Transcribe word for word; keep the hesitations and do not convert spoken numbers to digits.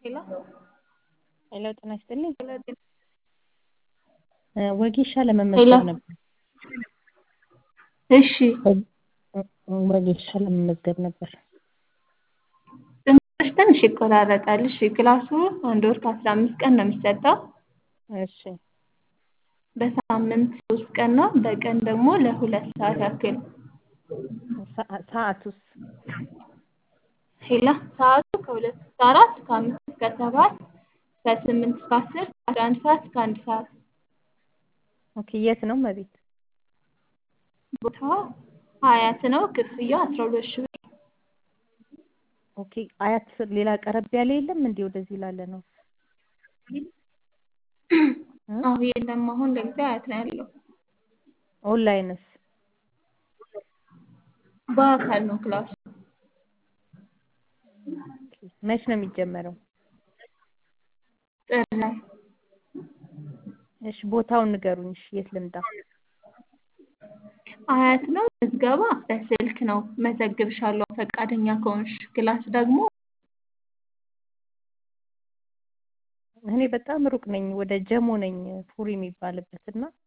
ሄሎ ሄሎ ጤና ይስጥልኝ። ሄሎ ጤና እ ወጌሻ ሄሎ ለመመዝገብ ነበር። እሺ እ ወጌሻ ለመመዝገብ ነበር። ትንሽ ትንሽ ይቆራረጣል። እሺ ክላሱ አንድ ወር ከአስራ አምስት ቀን ነው የሚሰጠው። እሺ በሳምንት ሶስት ቀን ነው። በቀን ደግሞ ለሁለት ሰዓት ያክል። ሰዓ- ሰዓቱስ? ሄላ ሰዓቱ ከሁለት እስከ አራት ከአምስት እስከ ሰባት ከስምንት እስከ አስር ከአስራ አንድ ሰዓት እስከ አንድ ሰዓት። ኦኬ የት ነው መቤት? ቦታው ሀያት ነው። ክፍያው አስራ ሁለት ሺህ ብር። ኦኬ አያት ሌላ ቀረብ ያለ የለም እንዴ? ወደዚህ ላለ ነው እ አዎ የለም። አሁን ለጊዜው አያት ነው ያለው። ኦንላይንስ? በአካል ነው ክላሱ። መች ነው የሚጀመረው? ጥር ላይ። እሺ ቦታውን ንገሩኝ። እሺ የት ልምጣ? አያት ነው። ምዝገባ በስልክ ነው። መዘግብሻለሁ ፈቃደኛ ከሆንሽ። ክላስ ደግሞ እኔ በጣም ሩቅ ነኝ። ወደ ጀሞ ነኝ ፉሪ የሚባልበት እና